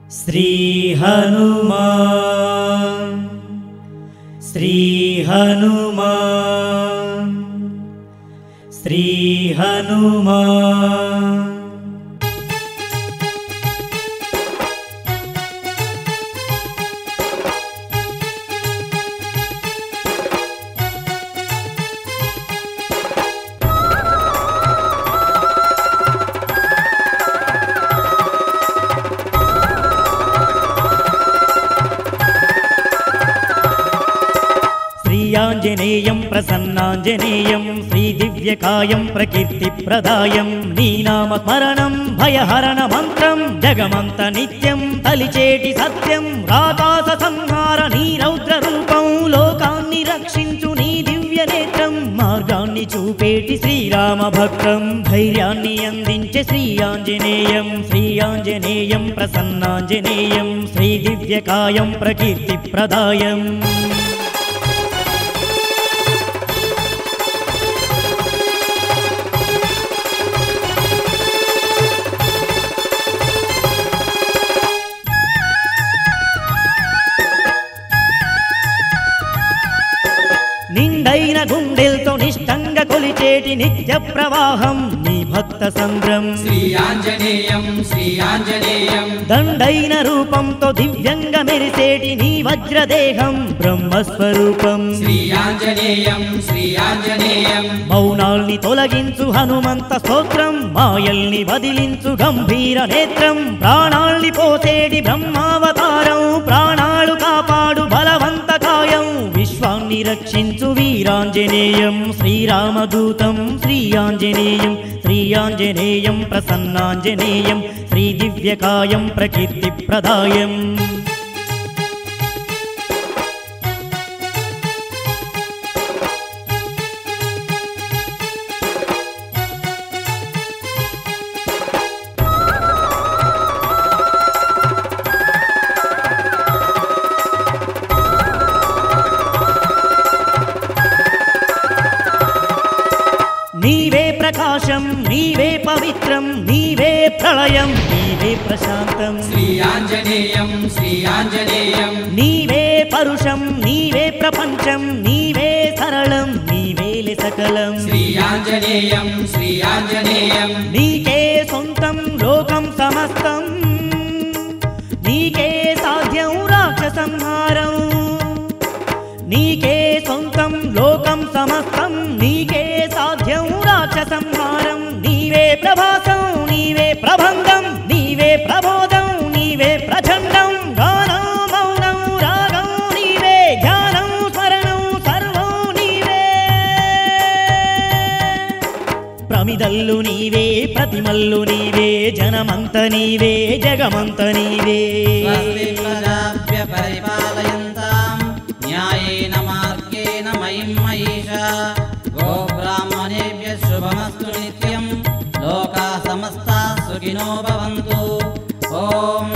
श्री हनुमान श्री हनुमान श्री हनुमान। आञ्जनेयं प्रसन्नाञ्जनेयं श्रीदिव्यकायं प्रकीर्तिप्रदायं नीनामस्मरणं भयहरणमन्त्रं जगमन्त नित्यं तलिचेटि सत्यं राकास संहार नीरौद्ररूपं लोकान्नि रक्षिंचु नी दिव्यनेत्रं మార్గాన్ని చూపేటి శ్రీరామ భక్తం ధైర్యాన్ని అందించే శ్రీ ఆంజనేయం ప్రసన్నాంజనేయం శ్రీదివ్యకాయం ప్రకీర్తిప్రదాయం। నిండైన గుండెలతో నిష్టంగా కొలిచేటి నిత్య ప్రవాహం నీ భక్త సంద్రం శ్రీ ఆంజనేయం దండైన రూపంతో దివ్యంగా మెరిసేటి నీ వజ్రదేహం బ్రహ్మస్వరూపం శ్రీ ఆంజనేయం మౌనాల్ని తొలగించు హనుమంత స్తోత్రం మాయల్ని వదిలించు గంభీర నేత్రం ప్రాణాల్ని పోసేడి బ్రహ్మావతారం ప్రాణాలు కాపాడు బలవంత కాయం విశ్వాన్ని రక్షించు వీరాంజనేయం శ్రీరామదూతం శ్రీ ఆంజనేయం ప్రసన్నాంజనేయం శ్రీదివ్యకాయం ప్రకీర్తిప్రదాయం। నీవే ప్రకాశం నీవే పవిత్రం నీవే ప్రళయం నీవే ప్రశాంతం శ్రీ ఆంజనేయం నీవే పరుషం నీవే ప్రపంచం నీవే సరళం నీవేలే సకలం శ్రీ ఆంజనేయం నీకే సొంతం లోకం సమస్తం నీకే సాధ్యం రాక్షస సంహారం నీకే సొంతం లోకం సమస్తం నీకే సాధ్యం రాక్షస సంహారం నీవే ప్రభాసం నీవే ప్రభంగం నీవే ప్రబోధం నీవే ప్రచండం గానం మౌనం రాగం నీవే ధ్యానం స్మరణం సర్వం నీవే ప్రమిదల్లు నీవే ప్రతిమల్లు నీవే జనమంత నీవే జగమంత నీవే పరిపాలయంతాం న్యాయేన మార్గేణ మహిం మహిషా గోబ్రాహ్మణేభ్యః శుభమస్తు నిత్యం లోకా సమస్తా సుఖినో భవంతు। ఓం